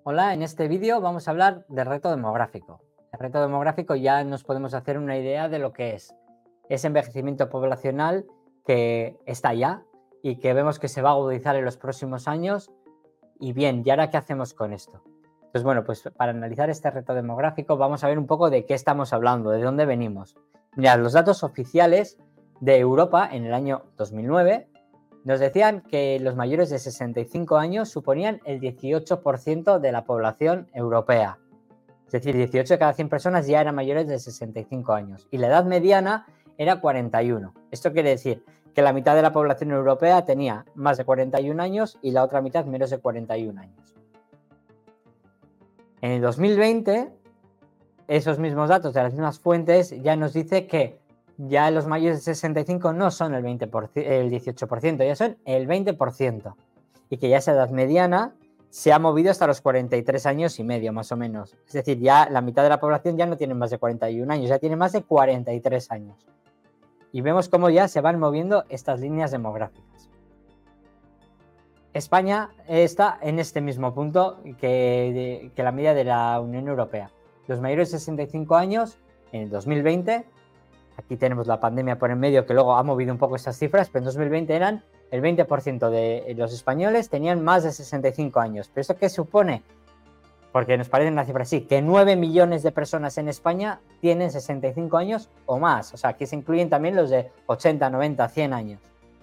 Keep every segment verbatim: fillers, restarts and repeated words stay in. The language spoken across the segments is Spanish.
Hola, en este vídeo vamos a hablar del reto demográfico. El reto demográfico ya nos podemos hacer una idea de lo que es. Ese envejecimiento poblacional que está ya y que vemos que se va a agudizar en los próximos años. Y bien, ¿y ahora qué hacemos con esto? Pues bueno, pues para analizar este reto demográfico vamos a ver un poco de qué estamos hablando, de dónde venimos. Mirad, los datos oficiales de Europa en el año dos mil nueve nos decían que los mayores de sesenta y cinco años suponían el dieciocho por ciento de la población europea. Es decir, dieciocho de cada cien personas ya eran mayores de sesenta y cinco años. Y la edad mediana era cuarenta y uno. Esto quiere decir que la mitad de la población europea tenía más de cuarenta y un años y la otra mitad menos de cuarenta y un años. En el dos mil veinte, esos mismos datos de las mismas fuentes ya nos dice que ya los mayores de sesenta y cinco no son el, veinte por ciento, el dieciocho por ciento, ya son el veinte por ciento. Y que ya esa edad mediana se ha movido hasta los cuarenta y tres años y medio, más o menos. Es decir, ya la mitad de la población ya no tiene más de cuarenta y un años, ya tiene más de cuarenta y tres años. Y vemos cómo ya se van moviendo estas líneas demográficas. España está en este mismo punto que, que la media de la Unión Europea. Los mayores de sesenta y cinco años, en el dos mil veinte, aquí tenemos la pandemia por en medio que luego ha movido un poco estas cifras, pero en dos mil veinte eran el veinte por ciento de los españoles tenían más de sesenta y cinco años. ¿Pero esto qué supone? Porque nos parece una cifra así, que nueve millones de personas en España tienen sesenta y cinco años o más. O sea, aquí se incluyen también los de ochenta, noventa, cien años.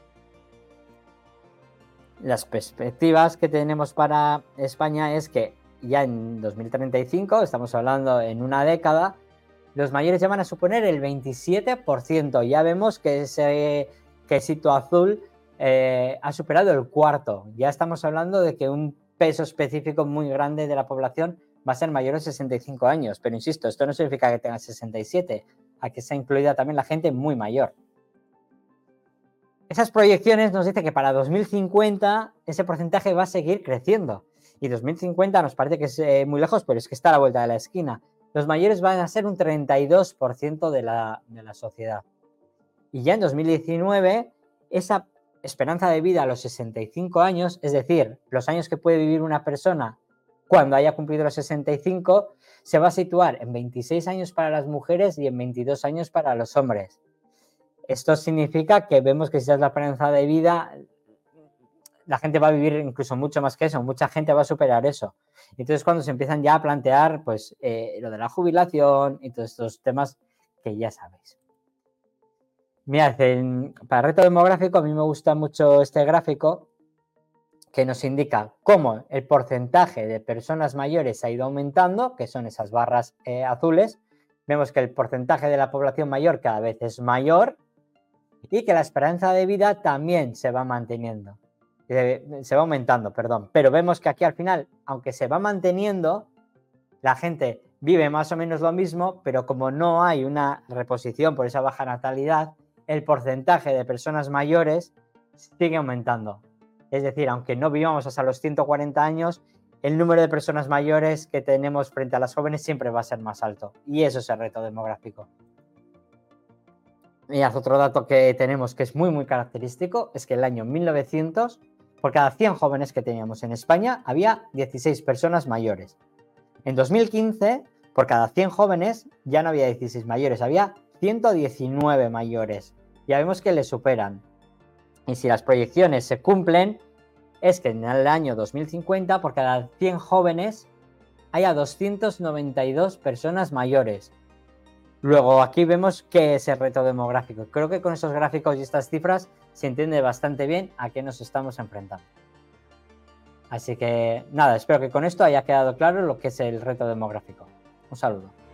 Las perspectivas que tenemos para España es que ya en dos mil treinta y cinco, estamos hablando en una década, los mayores ya van a suponer el veintisiete por ciento. Ya vemos que ese quesito azul eh, ha superado el cuarto. Ya estamos hablando de que un peso específico muy grande de la población va a ser mayor de sesenta y cinco años. Pero insisto, esto no significa que tenga sesenta y siete, aquí está incluida también la gente muy mayor. Esas proyecciones nos dicen que para dos mil cincuenta ese porcentaje va a seguir creciendo. Y dos mil cincuenta nos parece que es eh, muy lejos, pero es que está a la vuelta de la esquina. Los mayores van a ser un treinta y dos por ciento de la, de la sociedad. Y ya en dos mil diecinueve, esa esperanza de vida a los sesenta y cinco años, es decir, los años que puede vivir una persona cuando haya cumplido los sesenta y cinco, se va a situar en veintiséis años para las mujeres y en veintidós años para los hombres. Esto significa que vemos que si es la esperanza de vida, la gente va a vivir incluso mucho más que eso, mucha gente va a superar eso. Entonces, cuando se empiezan ya a plantear pues, eh, lo de la jubilación y todos estos temas que ya sabéis. Mirad, en, para el reto demográfico a mí me gusta mucho este gráfico que nos indica cómo el porcentaje de personas mayores ha ido aumentando, que son esas barras eh, azules. Vemos que el porcentaje de la población mayor cada vez es mayor y que la esperanza de vida también se va manteniendo. Se va aumentando, perdón, pero vemos que aquí al final, aunque se va manteniendo, la gente vive más o menos lo mismo, pero como no hay una reposición por esa baja natalidad, el porcentaje de personas mayores sigue aumentando. Es decir, aunque no vivamos hasta los ciento cuarenta años, el número de personas mayores que tenemos frente a las jóvenes siempre va a ser más alto, y eso es el reto demográfico. Mirad, otro dato que tenemos que es muy muy característico es que en el año mil novecientos, por cada cien jóvenes que teníamos en España, había dieciséis personas mayores. En dos mil quince, por cada cien jóvenes, ya no había dieciséis mayores, había ciento diecinueve mayores. Ya vemos que le superan. Y si las proyecciones se cumplen, es que en el año dos mil cincuenta, por cada cien jóvenes, haya doscientas noventa y dos personas mayores. Luego aquí vemos qué es el reto demográfico. Creo que con esos gráficos y estas cifras se entiende bastante bien a qué nos estamos enfrentando. Así que nada, espero que con esto haya quedado claro lo que es el reto demográfico. Un saludo.